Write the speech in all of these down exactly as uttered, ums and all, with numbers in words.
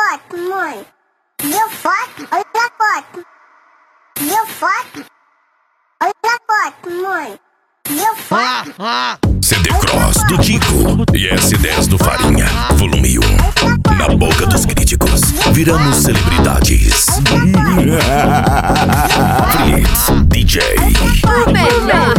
foto, mãe. Deu foto, olha a foto. Deu foto. Olha a foto, mãe. Deu foto. Ah, ah. C D Cross do Digo e S dez do Farinha, volume um. Na boca dos críticos, viramos celebridades. Fritz, D J. O melhor.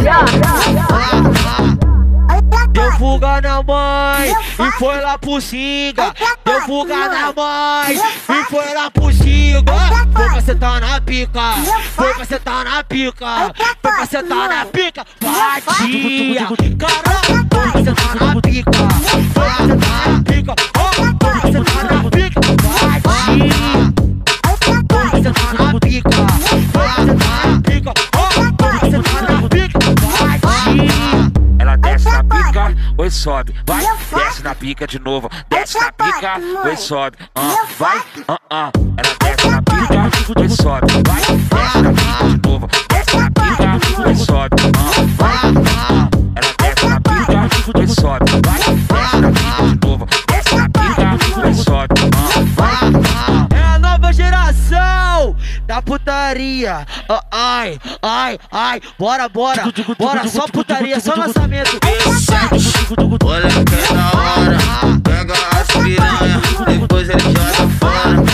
Deu fuga na mãe e foi lá pro Singa. Deu fuga na mãe e foi lá pro Singa. Foi pra sentar na pica, foi pra sentar na pica, foi pra sentar na pica. Vadia, caramba, foi pra sentar na pica, foi pra sentar na pica, oh, foi pra sentar na pica. Vadia, foi pra sentar na pica, foi pra sentar na pica, oh, foi pra sentar na pica. Vadia. Ela desce na pica, oi sobe, vai, desce na pica de novo, desce na pica, oi sobe, ah, vai, ah, ah. Ela desce na pica, oi sobe, vai, desce na pica de novo, desce na pica, oi sobe, ah, vai, ah. Ela desce na pica, oi sobe, vai, desce na pica de novo, desce na pica, oi sobe, ah, vai, ah. É a nova geração da putaria, ah, ai, ai, ai, bora, bora, bora, só putaria, só lançamento. Olha que é da hora, pega as piranha, depois ele joga fora.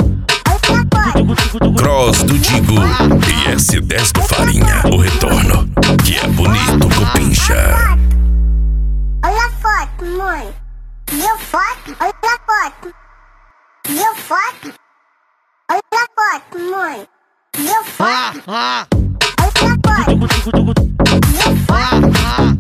Cross do Digo e S dez do Farinha, o retorno, que é bonito com pincha. Olha a foto, mãe. Deu foto, olha a foto. Deu foto. Olha a foto, mãe. Deu Ah, foto. ah. Olha a foto. Deu foto.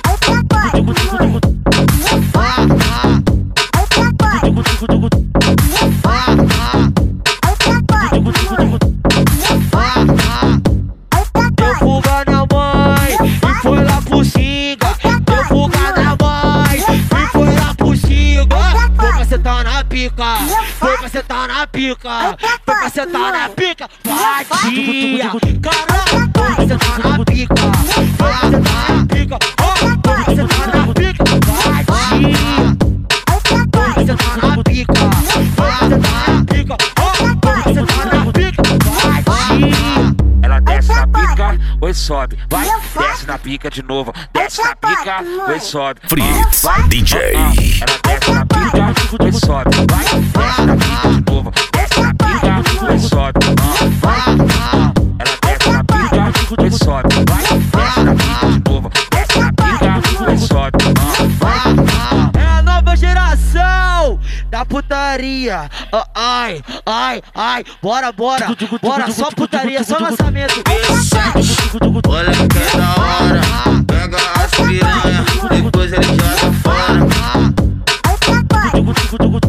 Deu fuga na mãe e foi lá pro Singa. Deu fuga na mãe e foi lá pro Singa. Foi pra sentar na pica, foi pra sentar na pica, foi pra sentar na pica. Vadia, caramba, foi pra sentar na pica, foi pra sentar na pica, oh, foi pra sentar na pica. Vadia, foi pra sentar na pica, foi pra sentar na pica, oh, foi pra sentar na pica. Vadia. Ela desce na pica, oi sobe, vai, desce na pica de novo, desce na pica, oi sobe. Fritz, Vai, D J. ah, ah. Ela desce na pica, oi sobe, vai, desce na pica de novo, desce na pica, oi sobe. Ah, vai, ah. Ela desce na pica, oi sobe, vai, desce na pica de novo, desce na pica, oi sobe. Ah, vai, ah. É a nova geração da putaria, ah, ai, ai, ai, bora, bora, bora, só putaria, só lançamento. Olha que é da hora, pega as piranha, depois ele joga fora.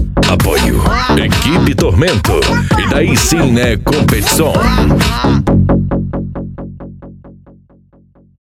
Apoio, Equipe Tormento. E daí sim, né, competição.